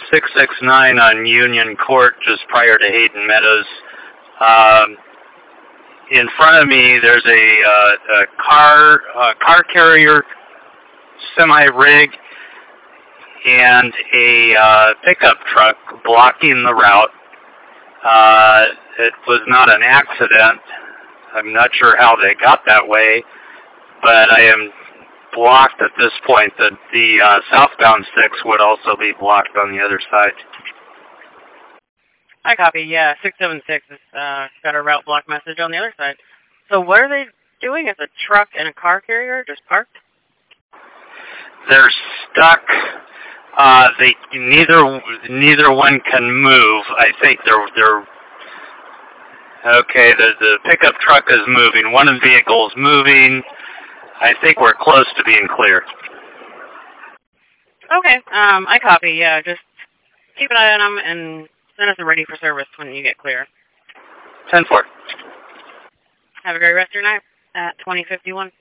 669 on Union Court, just prior to Hayden Meadows. In front of me, there's a car carrier, semi-rig, and a pickup truck blocking the route. It was not an accident. I'm not sure how they got that way, but I am blocked at this point. That the southbound 6 would also be blocked on the other side. I copy, yeah. 676 has got a route block message on the other side. So what are they doing? Is a truck and a car carrier just parked? They're stuck. They neither one can move. I think they're okay. The pickup truck is moving. One of the vehicles moving. I think we're close to being clear. Okay, I copy, yeah. Just keep an eye on them and send us a ready for service when you get clear. 10-4. Have a great rest of your night at 2051.